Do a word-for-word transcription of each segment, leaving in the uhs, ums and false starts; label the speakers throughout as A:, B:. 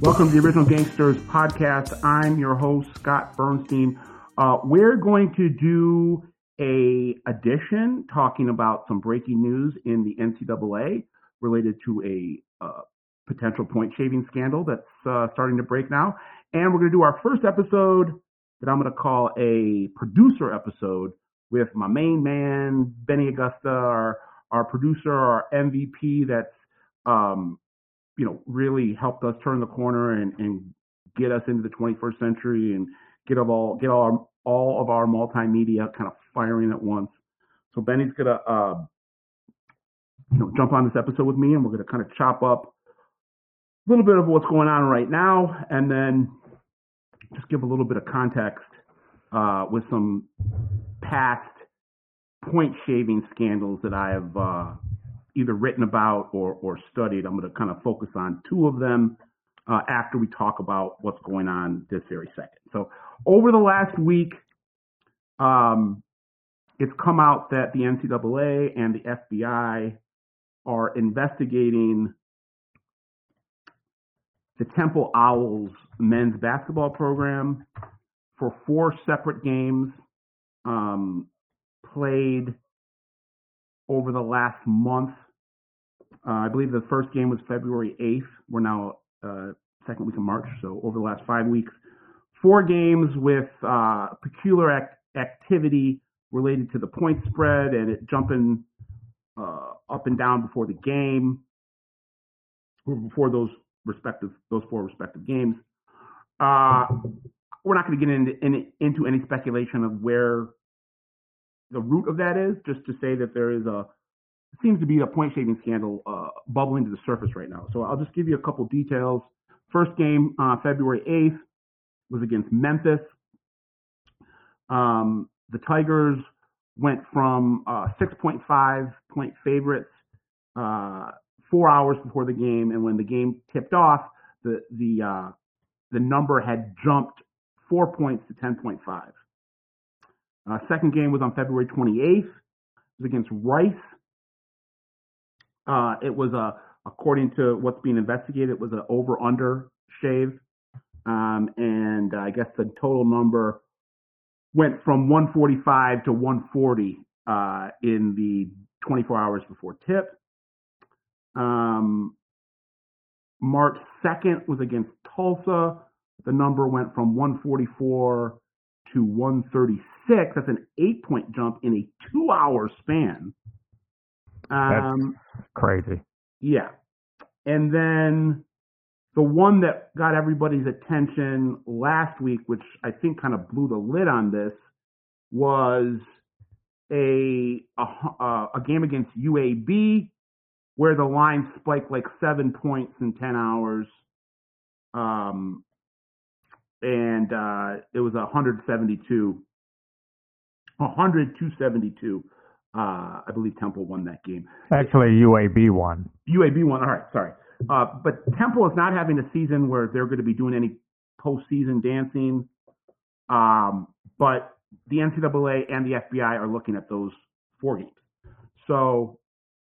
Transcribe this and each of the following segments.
A: Welcome to the Original Gangsters podcast. I'm your host, Scott Bernstein. Uh, we're going to do a edition talking about some breaking news in the N C double A related to a uh, potential point shaving scandal that's uh, starting to break now. And we're going to do our first episode that I'm going to call a producer episode with my main man, Benny Augusta, our, our producer, our M V P that's um, you know, really helped us turn the corner and, and get us into the twenty-first century and get of all get all our, all of our multimedia kind of firing at once. So Benny's gonna uh, you know jump on this episode with me, and we're gonna kind of chop up a little bit of what's going on right now, and then just give a little bit of context uh, with some past point shaving scandals that I have uh, either written about or, or studied. I'm going to kind of focus on two of them uh, after we talk about what's going on this very second. So over the last week, um, it's come out that the N C double A and the F B I are investigating the Temple Owls men's basketball program for four separate games um, played over the last month. Uh, I believe the first game was February eighth. We're now uh, second week of March, so over the last five weeks. Four games with uh, peculiar act- activity related to the point spread and it jumping uh, up and down before the game, or before those respective those four respective games. Uh, we're not going to get into, in, into any speculation of where the root of that is, just to say that there is a seems to be a point shaving scandal uh, bubbling to the surface right now. So I'll just give you a couple details. First game, uh, February eighth, was against Memphis. Um, the Tigers went from uh, six point five point favorites uh, four hours before the game, and when the game tipped off, the the uh, the number had jumped four points to ten point five. Uh, second game was on February twenty-eighth. It was against Rice. Uh, it was a, according to what's being investigated, it was an over-under shave. Um, and uh, I guess the total number went from one forty-five to one forty uh, in the twenty-four hours before tip. Um, March second was against Tulsa. The number went from one forty-four to one thirty-six. That's an eight-point jump in a two-hour span. Um,
B: That's crazy.
A: Yeah. And then the one that got everybody's attention last week, which I think kind of blew the lid on this, was a a, a game against U A B where the line spiked like seven points in ten hours. Um, and uh, it was one seventy-two. one hundred to seventy-two. Uh, I believe Temple won that game.
B: Actually, U A B won.
A: U A B won. All right, sorry. Uh, but Temple is not having a season where they're going to be doing any postseason dancing. Um, but the N C double A and the F B I are looking at those four games. So,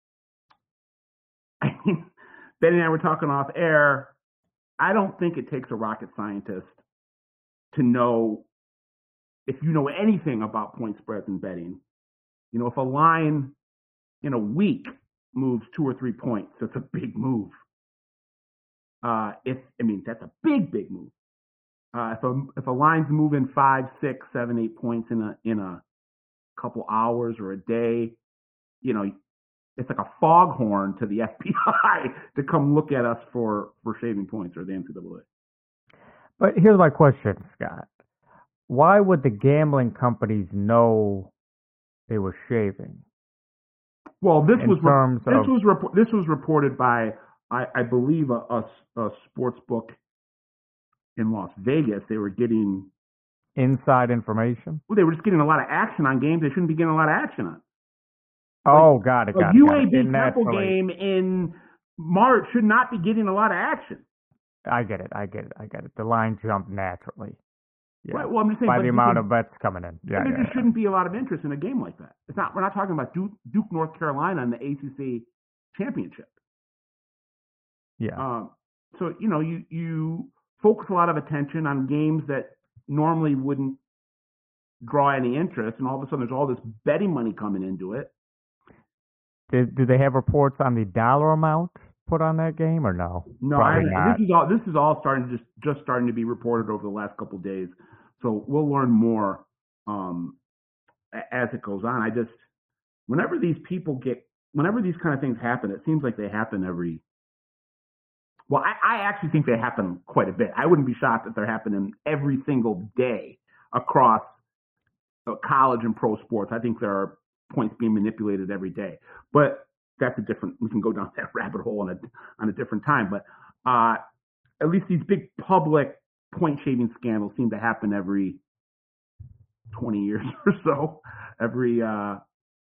A: I mean, Benny and I were talking off air. I don't think it takes a rocket scientist to know, if you know anything about point spreads and betting, you know, if a line in a week moves two or three points, that's a big move. Uh, if I mean, that's a big, big move. Uh, if a if a line's moving five, six, seven, eight points in a in a couple hours or a day, you know, it's like a foghorn to the F B I to come look at us for, for shaving points, or the N C double A.
B: But here's my question, Scott. Why would the gambling companies know they were shaving?
A: Well, this
B: in
A: was
B: terms
A: this
B: of,
A: was rep- this was reported by I, I believe a, a, a sports book in Las Vegas. They were getting
B: inside information.
A: Well, they were just getting a lot of action on games they shouldn't be getting a lot of action on.
B: Oh,
A: like,
B: got it,
A: a
B: got it.
A: U A
B: got
A: B
B: it.
A: Temple game in March should not be getting a lot of action.
B: I get it, I get it, I get it. The line jumped naturally. Yeah.
A: Right, well, I'm just saying,
B: by the amount
A: can,
B: of bets coming in. Yeah,
A: there
B: yeah,
A: just
B: yeah.
A: shouldn't be a lot of interest in a game like that. It's not. We're not talking about Duke, Duke North Carolina in the A C C championship.
B: Yeah.
A: Um, so you know, you you focus a lot of attention on games that normally wouldn't draw any interest, and all of a sudden there's all this betting money coming into it.
B: Do, do they have reports on the dollar amount put on that game or no?
A: No, I, this is all this is all starting to just just starting to be reported over the last couple of days. So we'll learn more um, as it goes on. I just whenever these people get whenever these kind of things happen, it seems like they happen every. Well, I, I actually think they happen quite a bit. I wouldn't be shocked if they're happening every single day across uh, college and pro sports. I think there are points being manipulated every day, but that's a different. We can go down that rabbit hole on a on a different time. But uh, at least these big public point shaving scandals seem to happen every twenty years or so, every uh,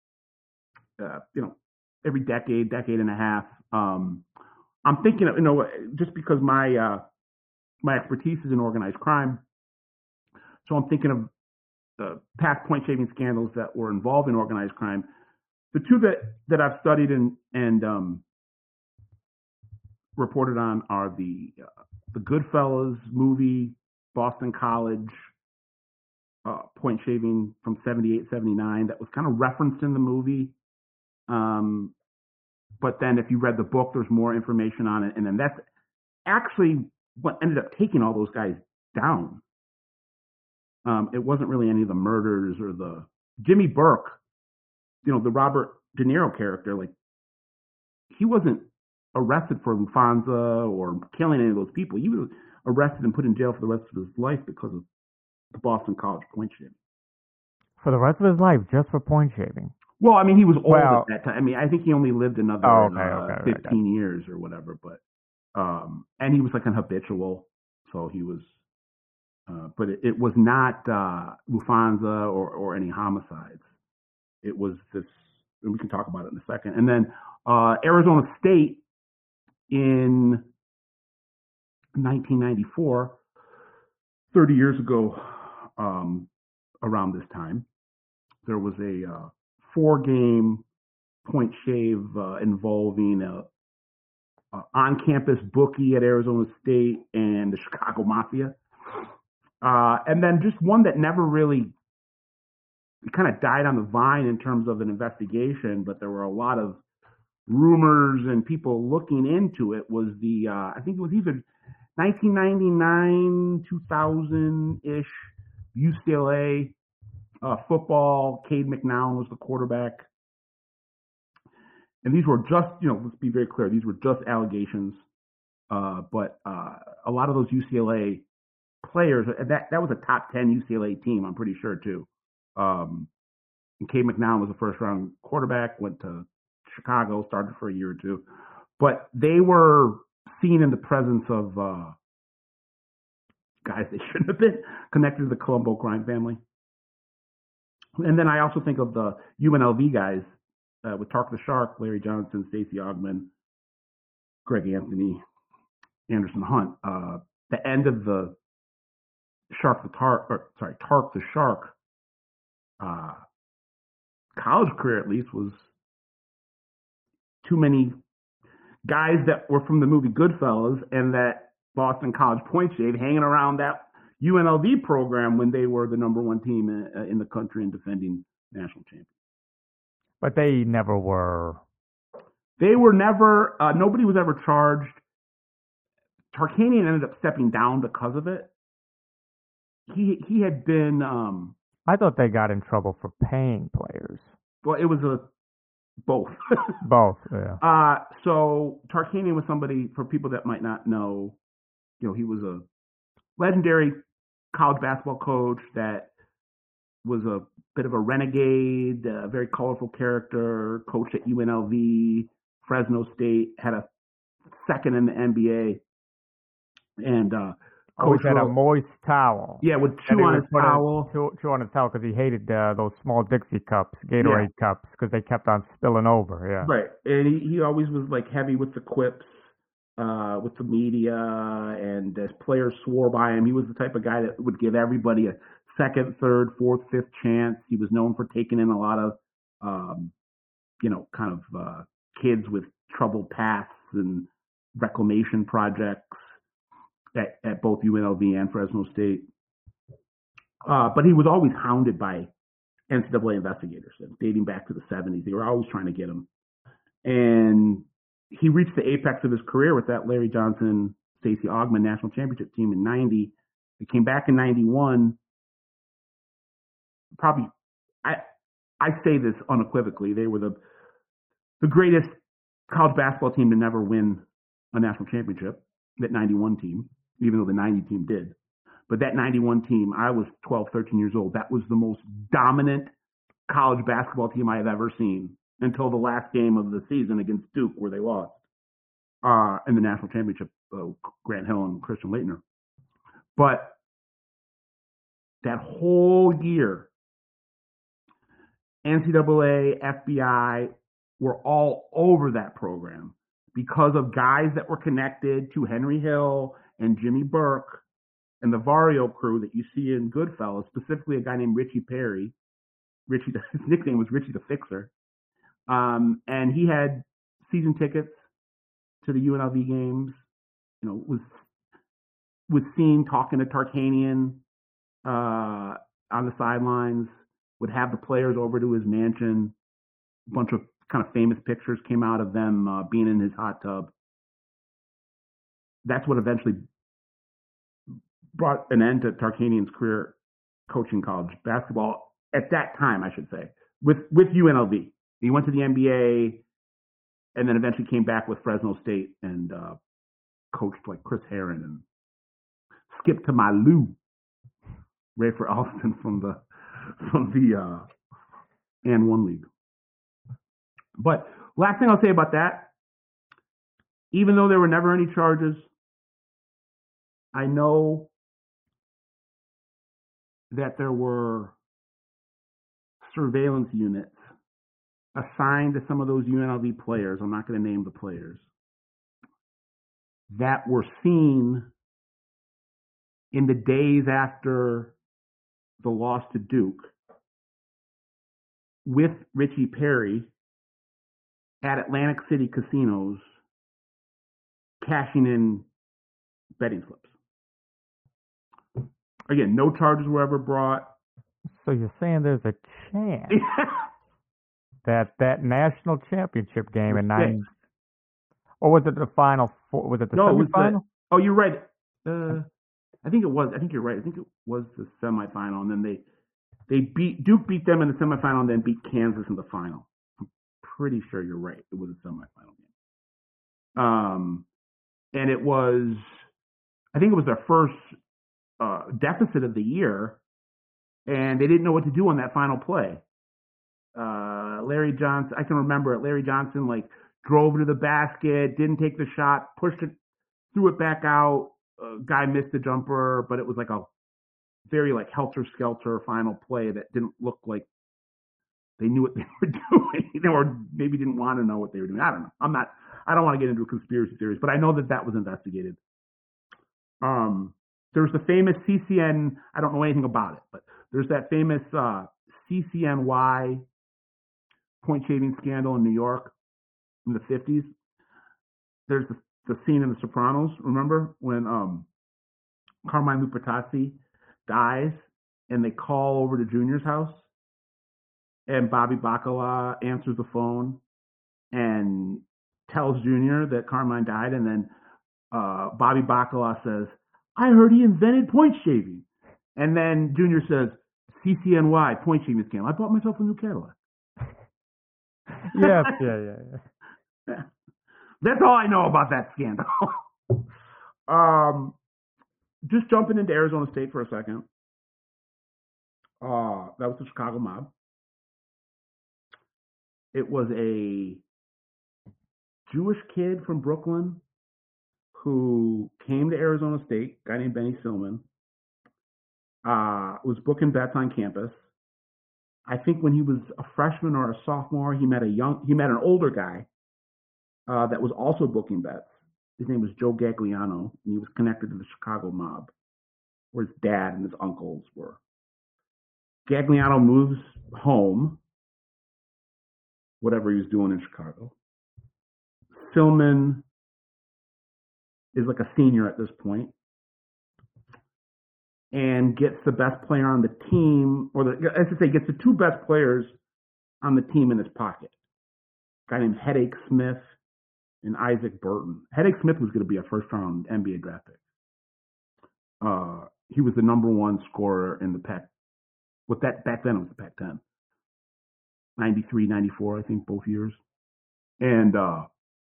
A: uh, you know, every decade, decade and a half. Um, I'm thinking of, you know, just because my uh, my expertise is in organized crime, so I'm thinking of the past point shaving scandals that were involved in organized crime. The two that, that I've studied and and um, reported on are the uh, the Goodfellas movie, Boston College uh, point shaving from seventy-eight, seventy-nine that was kind of referenced in the movie. Um, but then if you read the book, there's more information on it. And then that's actually what ended up taking all those guys down. Um, it wasn't really any of the murders or the Jimmy Burke, you know, the Robert De Niro character. Like, he wasn't arrested for Lufthansa or killing any of those people. He was arrested and put in jail for the rest of his life because of the Boston College point shaving.
B: For the rest of his life, just for point shaving?
A: Well, I mean, he was old
B: well,
A: at that time. I mean, I think he only lived another
B: oh, okay,
A: uh,
B: okay,
A: fifteen
B: right,
A: years or whatever. But um, and he was like an habitual, so he was. Uh, but it, it was not uh, Lufthansa or, or any homicides. It was this, and we can talk about it in a second. And then uh, Arizona State in nineteen ninety-four, thirty years ago, um, around this time, there was a uh, four-game point shave uh, involving a, a on-campus bookie at Arizona State and the Chicago Mafia. Uh, and then just one that never really kind of died on the vine in terms of an investigation, but there were a lot of rumors and people looking into it, was the, uh, I think it was either nineteen ninety-nine, two thousand-ish U C L A uh, football. Cade McNown was the quarterback. And these were just, you know, let's be very clear, these were just allegations. Uh, but uh, a lot of those U C L A players, that that was a top ten U C L A team, I'm pretty sure, too. Um, and Cade McNown was a first-round quarterback, went to Chicago, started for a year or two. But they were seen in the presence of uh, guys they shouldn't have been, connected to the Colombo crime family. And then I also think of the U N L V guys uh, with Tark the Shark, Larry Johnson, Stacey Augmon, Greg Anthony, Anderson Hunt. Uh, the end of the Shark the Tark, or sorry, Tark the Shark uh, college career, at least, was too many guys that were from the movie Goodfellas and that Boston College point shave hanging around that U N L V program when they were the number one team in, in the country and defending national champions.
B: But they never were.
A: They were never, uh, nobody was ever charged. Tarkanian ended up stepping down because of it. He he had been. Um,
B: I thought they got in trouble for paying players.
A: Well, it was a both.
B: Both, yeah.
A: Uh, so Tarkanian was somebody, for people that might not know, you know, he was a legendary college basketball coach that was a bit of a renegade, a very colorful character, coached at U N L V, Fresno State, had a second in the N B A, and uh,
B: always had a moist towel.
A: Yeah, would chew on his towel.
B: Chew, chew on his towel because he hated uh, those small Dixie cups, Gatorade yeah. cups, because they kept on spilling over. Yeah,
A: right. And he, he always was like heavy with the quips, uh, with the media, and as players swore by him, he was the type of guy that would give everybody a second, third, fourth, fifth chance. He was known for taking in a lot of, um, you know, kind of uh, kids with troubled pasts and reclamation projects. at, at both U N L V and Fresno State. Uh, but he was always hounded by N C double A investigators, dating back to the seventies. They were always trying to get him. And he reached the apex of his career with that Larry Johnson, Stacey Augmon national championship team in ninety. He came back in ninety-one. Probably, I I say this unequivocally, they were the the greatest college basketball team to never win a national championship, that ninety-one team, even though the ninety team did. But that ninety-one team, I was twelve, thirteen years old. That was the most dominant college basketball team I have ever seen until the last game of the season against Duke, where they lost uh, in the national championship, uh, Grant Hill and Christian Laettner. But that whole year, N C double A, F B I were all over that program because of guys that were connected to Henry Hill and Jimmy Burke and the Vario crew that you see in Goodfellas, specifically a guy named Richie Perry. Richie, his nickname was Richie the Fixer. Um, and he had season tickets to the U N L V games, you know, was was seen talking to Tarkanian uh, on the sidelines, would have the players over to his mansion. A bunch of kind of famous pictures came out of them uh, being in his hot tub. That's what eventually brought an end to Tarkanian's career coaching college basketball at that time, I should say, with, with U N L V. He went to the N B A and then eventually came back with Fresno State and uh, coached like Chris Herron and Skip to my Lou, Rafer Alston from the from the uh, and one league. But last thing I'll say about that, even though there were never any charges, I know that there were surveillance units assigned to some of those U N L V players. I'm not going to name the players that were seen in the days after the loss to Duke with Richie Perry at Atlantic City casinos cashing in betting slips. Again, no charges were ever brought.
B: So you're saying there's a chance that that national championship game in nine, or was it the final four? Was it the
A: no,
B: semifinal?
A: It was the, oh, you're right. Uh, I think it was. I think you're right. I think it was the semifinal, and then they they beat Duke beat them in the semifinal, and then beat Kansas in the final. I'm pretty sure you're right. It was a semifinal game. Um, and it was, I think it was their first uh, deficit of the year, and they didn't know what to do on that final play. Uh, Larry Johnson, I can remember it. Larry Johnson like drove to the basket, didn't take the shot, pushed it, threw it back out. Uh, guy missed the jumper, but it was like a very like helter-skelter final play that didn't look like they knew what they were doing, or maybe didn't want to know what they were doing. I don't know. I'm not. I don't want to get into a conspiracy theories, but I know that that was investigated. Um, there's the famous C C N. I don't know anything about it, but there's that famous uh, C C N Y point shaving scandal in New York in the fifties. There's the, the scene in The Sopranos. Remember when um, Carmine Lupertazzi dies and they call over to Junior's house, and Bobby Bacala answers the phone and tells Junior that Carmine died, and then uh, Bobby Bacala says, "I heard he invented point shaving," and then Junior says, "C C N Y point shaving scandal. I bought myself a new Cadillac."
B: Yes, yeah, yeah, yeah.
A: That's all I know about that scandal. um, just jumping into Arizona State for a second. Uh, that was the Chicago mob. It was a Jewish kid from Brooklyn who came to Arizona State, a guy named Benny Silman, uh, was booking bets on campus. I think when he was a freshman or a sophomore, he met a young, he met an older guy uh, that was also booking bets. His name was Joe Gagliano, and he was connected to the Chicago mob, where his dad and his uncles were. Gagliano moves home, whatever he was doing in Chicago. Silman is like a senior at this point. and gets the best player on the team, or the, I should say, gets the two best players on the team in his pocket. A guy named Headache Smith and Isaac Burton. Headache Smith was going to be a first-round N B A draft pick. Uh, he was the number one scorer in the Pac. With that back then, it was the Pac ten. ninety-three, ninety-four, I think, both years. And uh,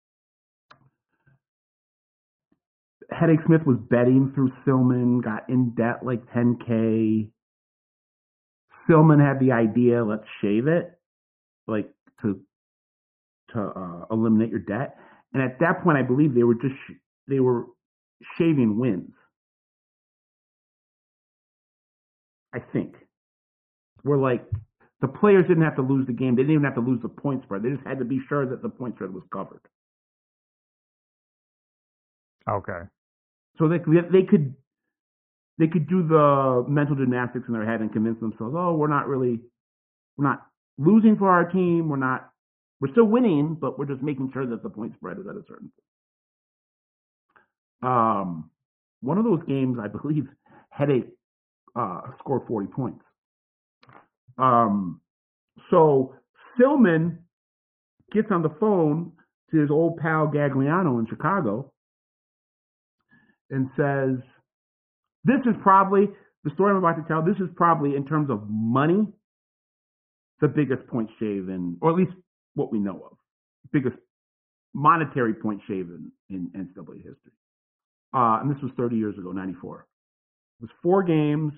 A: Headache Smith was betting through Silman, got in debt like ten K. Silman had the idea, let's shave it, like to to uh, eliminate your debt. And at that point, I believe they were just sh- they were shaving wins. I think. Where like the players didn't have to lose the game. They didn't even have to lose the point spread. They just had to be sure that the point spread was covered.
B: Okay.
A: So they they could they could do the mental gymnastics in their head and convince themselves, oh, we're not really we're not losing for our team. We're not we're still winning, but we're just making sure that the point spread is at a certain point. Um, one of those games, I believe, Headache uh, scored forty points. Um, so Silman gets on the phone to his old pal Gagliano in Chicago and says, this is probably, the story I'm about to tell, this is probably, in terms of money, the biggest point shave in, or at least what we know of, biggest monetary point shave in, in N C double A history. Uh, and this was thirty years ago, ninety-four. It was four games,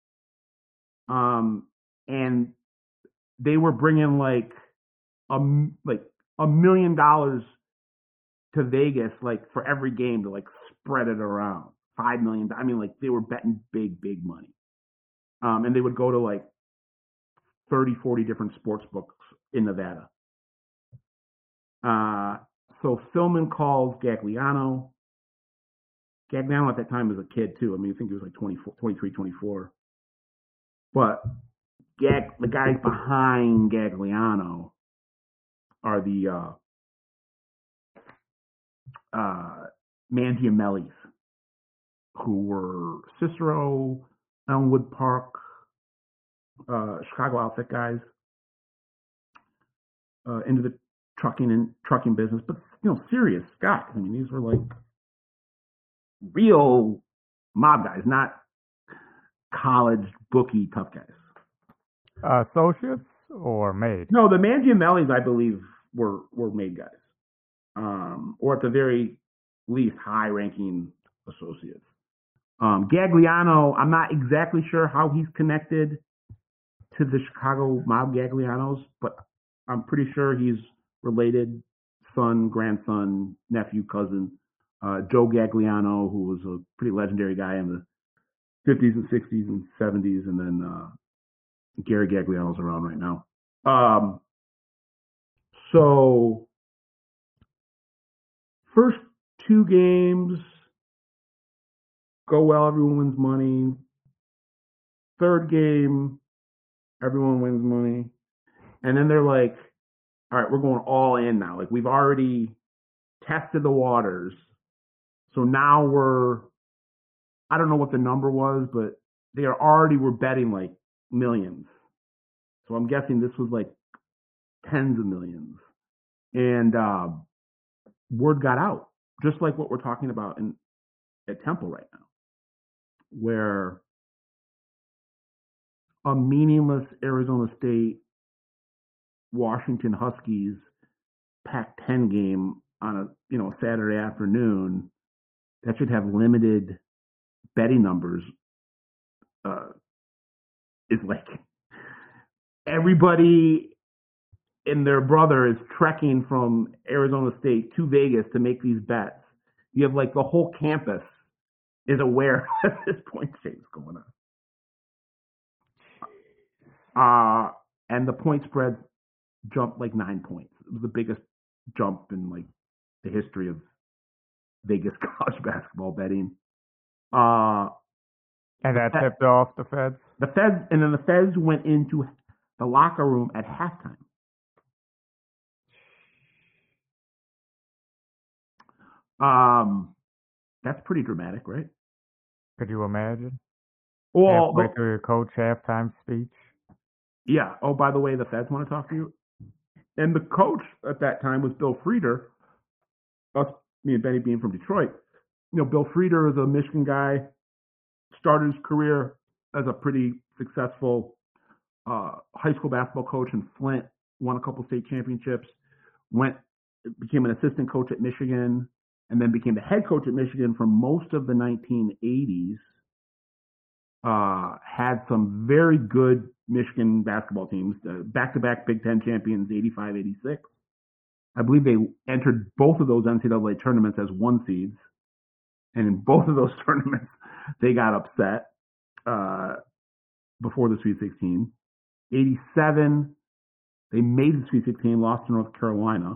A: um, and they were bringing like a, like a million dollars to Vegas, like for every game to like spread it around. Five million. I mean, like they were betting big, big money. Um, and they would go to like thirty, forty different sports books in Nevada. Uh, so Silman calls Gagliano. Gagliano at that time was a kid too. I mean, I think he was like twenty-four, twenty-three, twenty-four. But Gag, the guys behind Gagliano are the uh, uh, Mangiamellis, who were Cicero, Elmwood Park, uh, Chicago outfit guys, uh, into the trucking and trucking business, but you know, serious guys. I mean, these were like real mob guys, not college bookie tough guys.
B: Uh, associates or made?
A: No, the Mangiamellis, I believe, were were made guys, um, or at the very least, high-ranking associates. Um, Gagliano, I'm not exactly sure how he's connected to the Chicago mob Gaglianos, but I'm pretty sure he's related, son, grandson, nephew, cousin. Uh, Joe Gagliano, who was a pretty legendary guy in the fifties and sixties and seventies, and then uh, Gary Gagliano's around right now. Um, so, first two games go well, everyone wins money. Third game, everyone wins money. And then they're like, all right, we're going all in now. Like, we've already tested the waters. So now we're, I don't know what the number was, but they are already were betting like millions. So I'm guessing this was like tens of millions. And uh, word got out, just like what we're talking about in at Temple right now, where a meaningless Arizona State Washington Huskies Pac ten game on a you know Saturday afternoon that should have limited betting numbers uh, is like everybody and their brother is trekking from Arizona State to Vegas to make these bets. You have like the whole campus is aware that this point shape's going on. Uh, and the point spread jumped like nine points. It was the biggest jump in like the history of Vegas college basketball betting. Uh,
B: and that tipped off the Feds?
A: The Feds, and then the Feds went into the locker room at halftime. Um, that's pretty dramatic, right?
B: Could you imagine?
A: Well,
B: halfway
A: but,
B: through your coach halftime speech.
A: yeah. Oh, by the way, the Feds want to talk to you. And the coach at that time was Bill Frieder. Us, me and Benny being from Detroit. You know, Bill Frieder is a Michigan guy. Started his career as a pretty successful uh, high school basketball coach in Flint. Won a couple state championships. Went became an assistant coach at Michigan, and then became the head coach at Michigan for most of the nineteen eighties. Uh, had some very good Michigan basketball teams, uh, back-to-back Big Ten champions, eighty-five eighty-six. I believe they entered both of those N C double A tournaments as one seeds. And in both of those tournaments, they got upset uh, before the Sweet sixteen. eighty-seven, they made the Sweet sixteen, lost to North Carolina.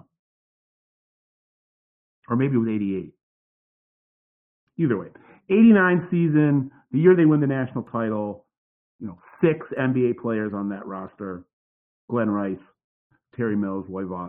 A: Or maybe it was eighty-eight. Either way. eighty-nine season, the year they win the national title, you know, six N B A players on that roster. Glenn Rice, Terry Mills, Loy Vaught,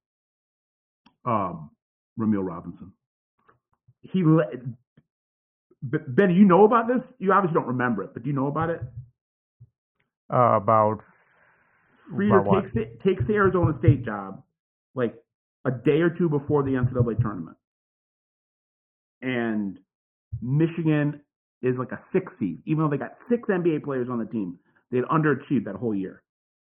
A: um, Ramil Robinson. He led, Benny, you know about this? You obviously don't remember it, but do you know about it?
B: Uh, about
A: Frieder takes the, takes the Arizona State job like a day or two before the N C double A tournament. And Michigan is like a six seed, even though they got six N B A players on the team. They had underachieved that whole year.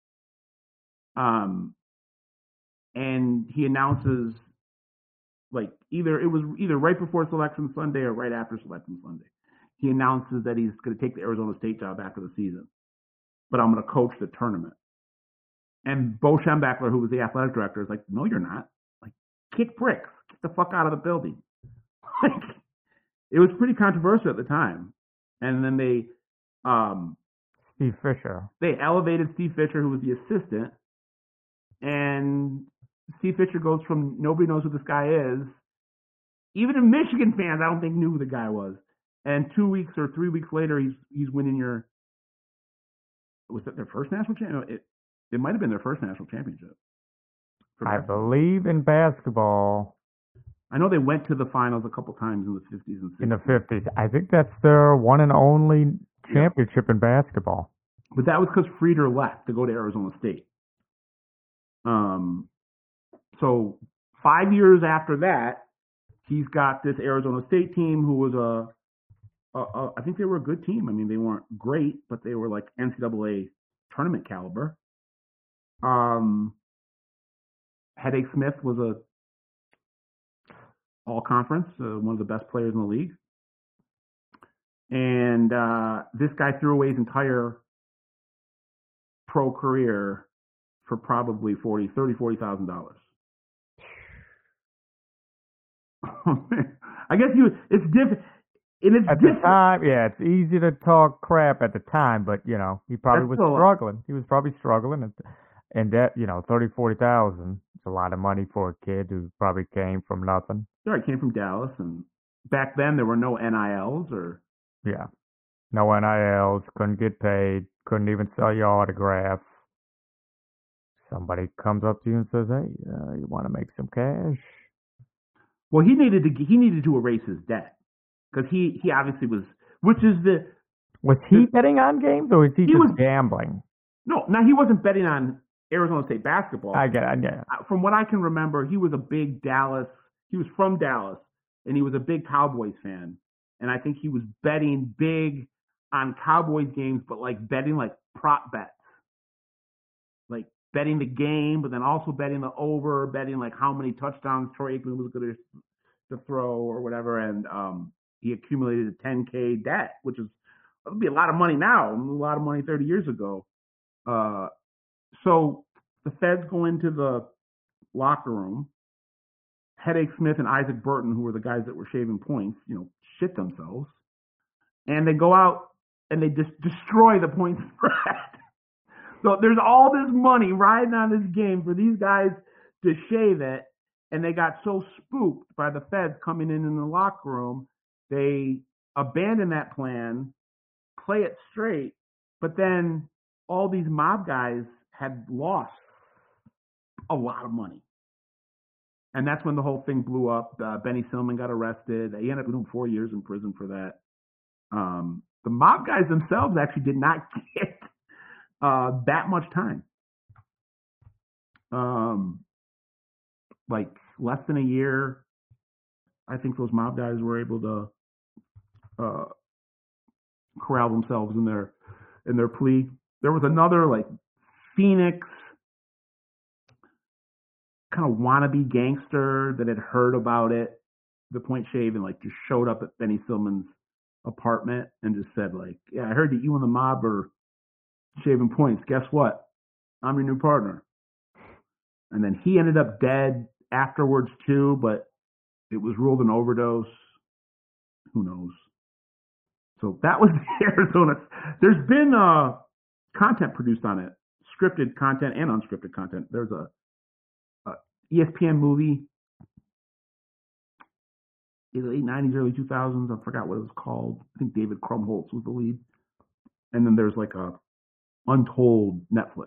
A: Um, and he announces, like, either it was either right before Selection Sunday or right after Selection Sunday. He announces that he's going to take the Arizona State job after the season, but I'm going to coach the tournament. And Bo Schembechler, who was the athletic director, is like, "No, you're not. Like, kick bricks. Get the fuck out of the building." Like, it was pretty controversial at the time. And then they, um,
B: Steve Fisher.
A: They elevated Steve Fisher, who was the assistant, and Steve Fisher goes from nobody knows who this guy is. Even in Michigan fans, I don't think knew who the guy was. And two weeks or three weeks later, he's he's winning your. Was that their first national championship? It it might have been their first national championship.
B: I believe in basketball.
A: I know they went to the finals a couple times in the fifties and sixties.
B: In the fifties, I think that's their one and only championship yeah. in basketball.
A: But that was because Frieder left to go to Arizona State. Um, so five years after that, he's got this Arizona State team who was a, a, a, I think they were a good team. I mean, they weren't great, but they were like N C double A tournament caliber. Um, Headache Smith was a all conference, uh, one of the best players in the league. And uh, this guy threw away his entire pro career for probably forty, thirty, forty thousand dollars. I guess you. It's different. It is
B: at
A: different.
B: the time, yeah, it's easy to talk crap at the time, but you know, he probably That's was struggling. He was probably struggling, and and that you know, thirty, forty thousand. It's a lot of money for a kid who probably came from nothing.
A: Sure, I came from Dallas, and back then there were no N I Ls or
B: yeah, no N I Ls. Couldn't get paid. Couldn't even sell your autograph. Somebody comes up to you and says, "Hey, uh, you want to make some cash?"
A: Well, he needed to he needed to erase his debt because he, he obviously was, which is the
B: was he the, betting on games or was he, he just was, gambling?
A: No, now he wasn't betting on Arizona State basketball.
B: I get it. Yeah.
A: From what I can remember, he was a big Dallas. He was from Dallas, and he was a big Cowboys fan. And I think he was betting big on Cowboys games, but like betting like prop bets, like betting the game, but then also betting the over, betting like how many touchdowns Troy Aikman was going to to throw or whatever. And um, he accumulated a ten K debt, which is it would be a lot of money now, a lot of money thirty years ago. Uh, so the Feds go into the locker room. Headache Smith and Isaac Burton, who were the guys that were shaving points, you know, shit themselves. And they go out and they just destroy the point spread. So there's all this money riding on this game for these guys to shave it. And they got so spooked by the Feds coming in in the locker room, they abandon that plan, play it straight. But then all these mob guys had lost a lot of money. And that's when the whole thing blew up. Uh, Benny Silman got arrested. He ended up doing four years in prison for that. Um, the mob guys themselves actually did not get uh, that much time. Um, like less than a year, I think those mob guys were able to uh, corral themselves in their in their plea. There was another like Phoenix kind of wannabe gangster that had heard about it, the point shave, and like just showed up at Benny Silman's apartment and just said like, yeah, I heard that you and the mob are shaving points. Guess what? I'm your new partner. And then he ended up dead afterwards too, but it was ruled an overdose. Who knows? So that was the Arizona. There's been uh, content produced on it, scripted content and unscripted content. There's a, a E S P N movie in the late nineties, early two thousands. I forgot what it was called. I think David Krumholtz was the lead. And then there's like a Untold Netflix.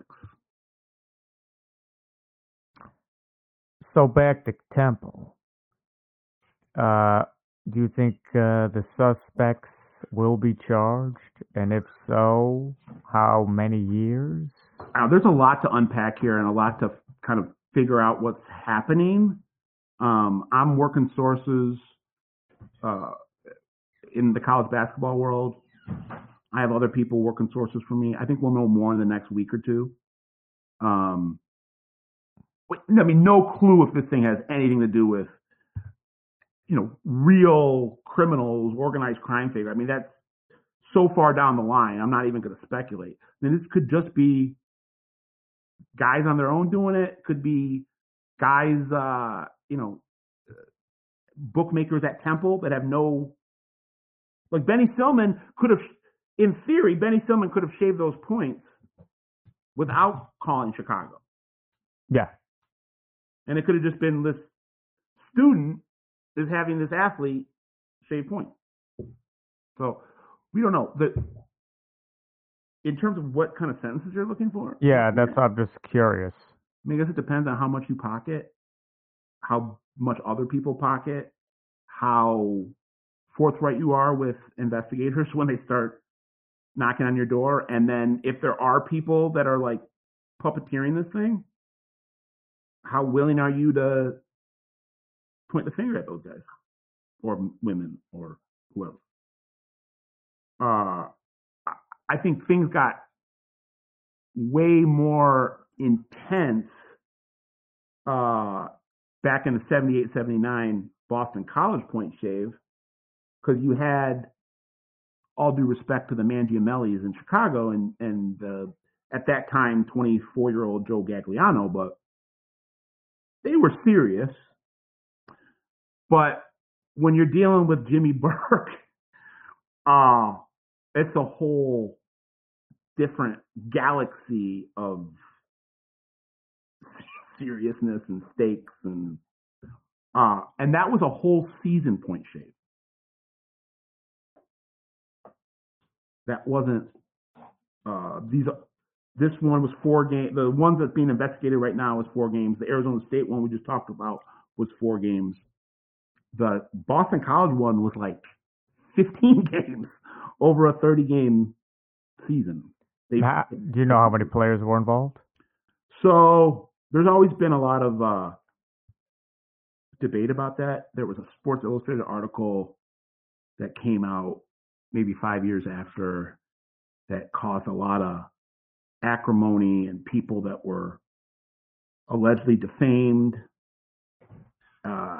B: So back to Temple. Uh, do you think uh, the suspects will be charged? And if so, how many years?
A: Uh, there's a lot to unpack here and a lot to kind of figure out what's happening. Um, I'm working sources uh, in the college basketball world. I have other people working sources for me. I think we'll know more in the next week or two. Um, I mean, no clue if this thing has anything to do with, you know, real criminals, organized crime figure. I mean, that's so far down the line. I'm not even going to speculate. I mean, this could just be guys on their own doing it. Could be guys, uh, you know, bookmakers at Temple that have no, like Benny Silman could have, in theory, Benny Silman could have shaved those points without calling Chicago.
B: Yeah.
A: And it could have just been this student is having this athlete shave points. So we don't know. The, in terms of what kind of sentences you're looking for?
B: Yeah, that's yeah. I'm just curious.
A: I mean, I guess it depends on how much you pocket, how much other people pocket, how forthright you are with investigators when they start knocking on your door. And then if there are people that are like puppeteering this thing, how willing are you to point the finger at those guys or women or whoever? Uh, I think things got way more intense uh, back in the seventy-eight seventy-nine Boston College point shave because you had, all due respect to the Mangiamellis in Chicago and, and uh, at that time twenty-four-year-old Joe Gagliano, but they were serious. But when you're dealing with Jimmy Burke, uh, it's a whole different galaxy of seriousness and stakes, and uh, and that was a whole season point shave. That wasn't uh, these. This one was four games. The ones that's being investigated right now is four games. The Arizona State one we just talked about was four games. The Boston College one was like fifteen games over a thirty-game season. They,
B: how, do you know how many players were involved?
A: So there's always been a lot of uh, debate about that. There was a Sports Illustrated article that came out maybe five years after that caused a lot of acrimony and people that were allegedly defamed, uh,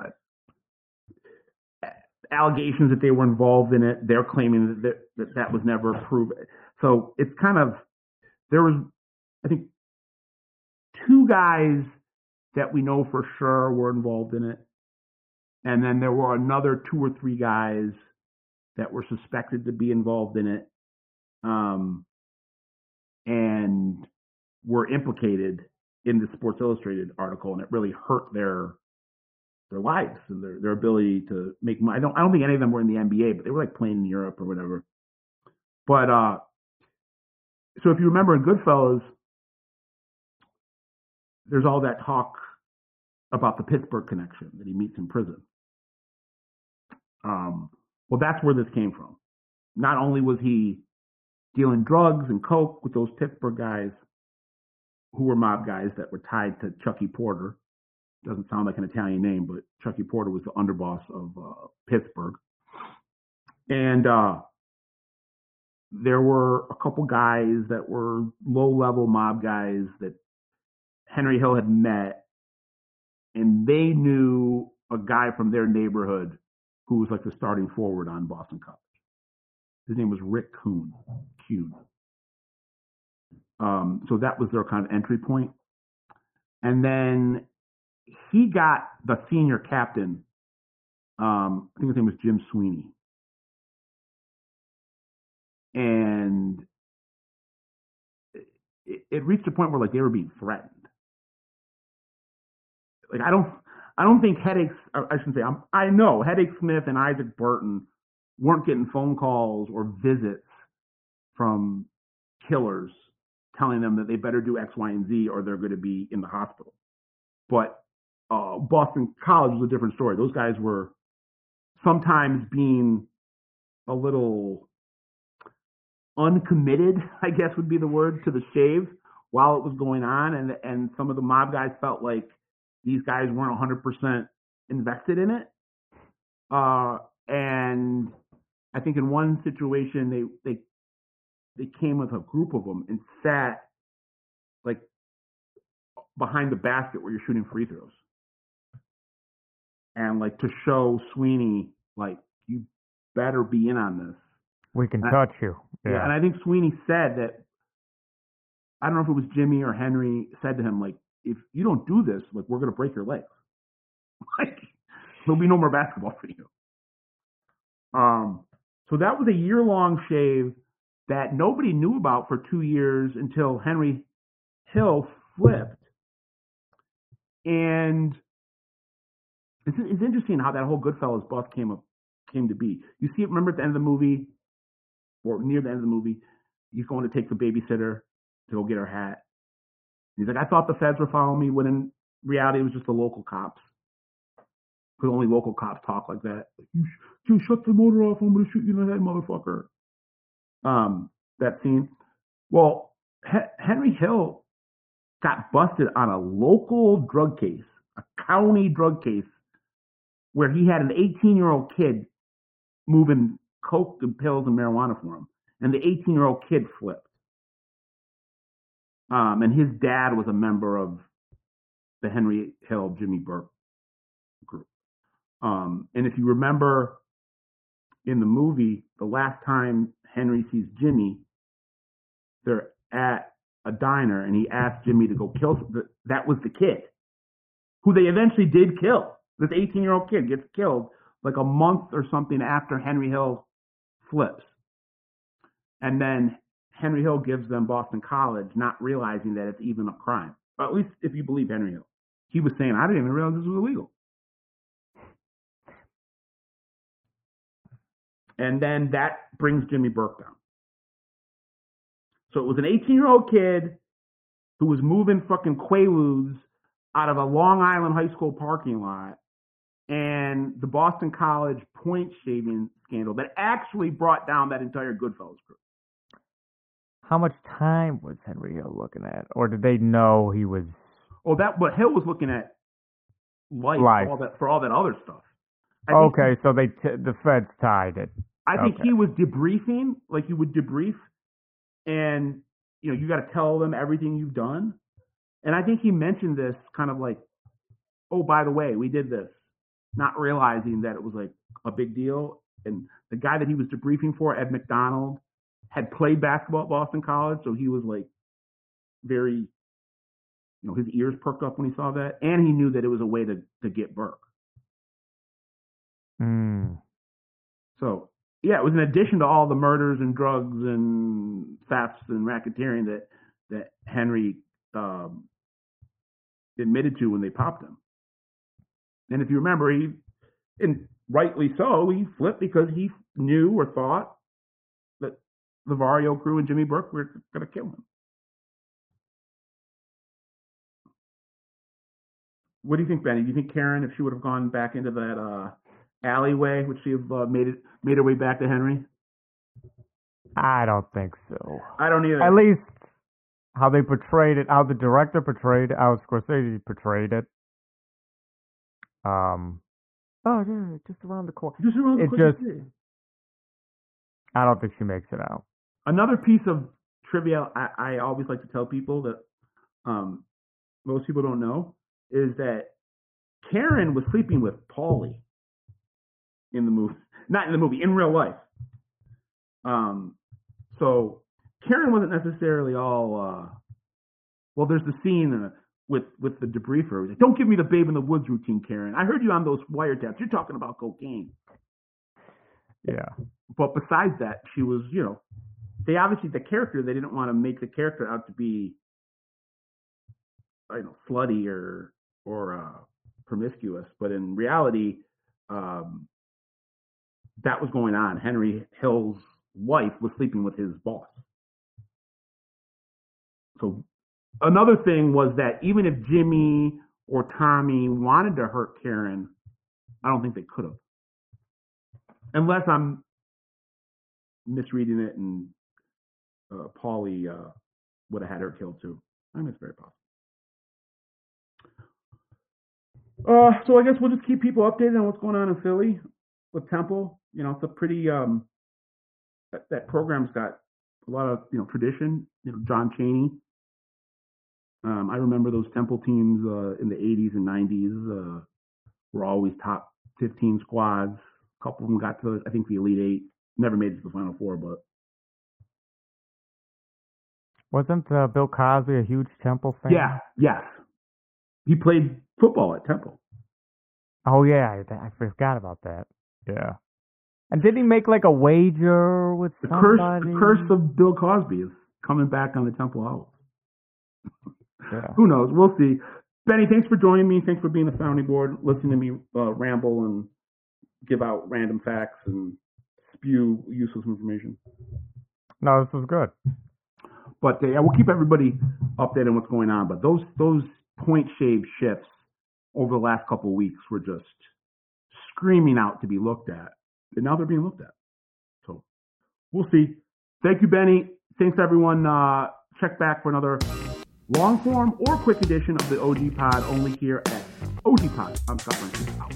A: allegations that they were involved in it. They're claiming that that, that was never proven. So it's kind of, there was, I think, two guys that we know for sure were involved in it. And then there were another two or three guys that were suspected to be involved in it. Um, and were implicated in the Sports Illustrated article, and it really hurt their their lives and their, their ability to make money. I don't I don't think any of them were in the N B A, but they were like playing in Europe or whatever. But uh, so if you remember in Goodfellas, there's all that talk about the Pittsburgh connection that he meets in prison. Um, well, that's where this came from. not only was he dealing drugs and coke with those Pittsburgh guys who were mob guys that were tied to Chucky Porter. Doesn't sound like an Italian name, but Chucky Porter was the underboss of uh, Pittsburgh. And uh, there were a couple guys that were low-level mob guys that Henry Hill had met, and they knew a guy from their neighborhood who was like the starting forward on Boston College. His name was Rick Kuhn. Kuhn. Um, so that was their kind of entry point. And then he got the senior captain. Um, I think his name was Jim Sweeney. And it, it reached a point where like they were being threatened. Like I don't, I don't think Headache. I shouldn't say. I'm, I know Headache Smith and Isaac Burton weren't getting phone calls or visits from killers telling them that they better do X, Y, and Z or they're going to be in the hospital. But uh, Boston College was a different story. Those guys were sometimes being a little uncommitted, I guess would be the word, to the shave while it was going on. And, and some of the mob guys felt like these guys weren't one hundred percent invested in it. Uh, and I think in one situation, they, they, they came with a group of them and sat like behind the basket where you're shooting free throws. And like to show Sweeney, like, you better be in on this.
B: We can
A: and
B: touch
A: I,
B: you.
A: Yeah. yeah. And I think Sweeney said that, I don't know if it was Jimmy or Henry said to him, like, if you don't do this, like, we're going to break your legs. Like, there'll be no more basketball for you. Um, so that was a year-long shave that nobody knew about for two years until Henry Hill flipped. And it's, it's interesting how that whole Goodfellas bust came up, came to be. You see it, remember at the end of the movie, or near the end of the movie, he's going to take the babysitter to go get her hat. He's like, I thought the feds were following me, when in reality it was just the local cops. Because only local cops talk like that. Like, you, sh- you shut the motor off, I'm going to shoot you in the head, motherfucker. Um, that scene. Well, H- Henry Hill got busted on a local drug case, a county drug case, where he had an eighteen-year-old kid moving coke and pills and marijuana for him. And the eighteen-year-old kid flipped. Um, and his dad was a member of the Henry Hill, Jimmy Burke group. Um, and if you remember in the movie, the last time Henry sees Jimmy, they're at a diner and he asked Jimmy to go kill. The, that was the kid who they eventually did kill. This eighteen-year-old kid gets killed like a month or something after Henry Hill flips. And then Henry Hill gives them Boston College, not realizing that it's even a crime. Or at least if you believe Henry Hill. He was saying, I didn't even realize this was illegal. And then that brings Jimmy Burke down. So it was an eighteen-year-old kid who was moving fucking Quaaludes out of a Long Island high school parking lot, and the Boston College point shaving scandal that actually brought down that entire Goodfellas group.
B: How much time was Henry Hill looking at? Or did they know he was...
A: Oh, that, but Hill was looking at life,
B: life.
A: For, all that, for all that other stuff. I
B: okay,
A: he,
B: so they t- the feds tied it.
A: I think
B: okay.
A: he was debriefing, like you would debrief, and you know, you got to tell them everything you've done. And I think he mentioned this kind of like, oh, by the way, we did this, not realizing that it was like a big deal. And the guy that he was debriefing for, Ed McDonald, had played basketball at Boston College, so he was like very, you know, his ears perked up when he saw that, and he knew that it was a way to to get Burke.
B: Mm.
A: So yeah, it was in addition to all the murders and drugs and thefts and racketeering that that Henry um, admitted to when they popped him. And if you remember, he, and rightly so, he flipped because he knew or thought that the Vario crew and Jimmy Burke were going to kill him. What do you think, Benny? Do you think Karen, if she would have gone back into that uh, alleyway, would she have uh, made it made her way back to Henry?
B: I don't think so.
A: I don't either.
B: At least how they portrayed it, how the director portrayed it, how Scorsese portrayed it. Um, oh yeah, just around the corner.
A: Just around the
B: it
A: corner.
B: Just, I don't think she makes it out.
A: Another piece of trivia I, I always like to tell people that um, most people don't know is that Karen was sleeping with Paulie in the movie, not in the movie, in real life. Um, so Karen wasn't necessarily all. Uh, well, there's the scene uh, with with the debriefer. Like, don't give me the Babe in the Woods routine, Karen. I heard you on those wiretaps. You're talking about cocaine.
B: Yeah.
A: But besides that, she was, you know, they obviously, the character, they didn't want to make the character out to be, I don't know, slutty or, or uh, promiscuous. But in reality, um, that was going on. Henry Hill's wife was sleeping with his boss. So another thing was that even if Jimmy or Tommy wanted to hurt Karen, I don't think they could have. Unless I'm misreading it and uh, Paulie uh, would have had her killed too. I mean, it's very possible. Uh, so I guess we'll just keep people updated on what's going on in Philly with Temple. You know, it's a pretty, um, that, that program's got a lot of, you know, tradition. You know, John Chaney. Um, I remember those Temple teams uh, in the eighties and nineties uh, were always top fifteen squads. A couple of them got to, I think, the Elite Eight. Never made it to the Final Four, but.
B: Wasn't uh, Bill Cosby a huge Temple fan?
A: Yeah, yes. He played football at Temple.
B: Oh, yeah. I, I forgot about that. Yeah. And did he make like a wager with
A: the
B: somebody?
A: Curse, the curse of Bill Cosby is coming back on the Temple Owls.
B: Yeah.
A: Who knows? We'll see. Benny, thanks for joining me. Thanks for being the sounding board, listening to me uh, ramble and give out random facts and spew useless information.
B: No, this was good.
A: But uh, yeah, we'll keep everybody updated on what's going on. But those those point shave shifts over the last couple of weeks were just screaming out to be looked at. And now they're being looked at. So we'll see. Thank you, Benny. Thanks, everyone. Uh, check back for another long form or quick edition of the O G Pod only here at O G Pod. I'm Scott Bernstein. Out.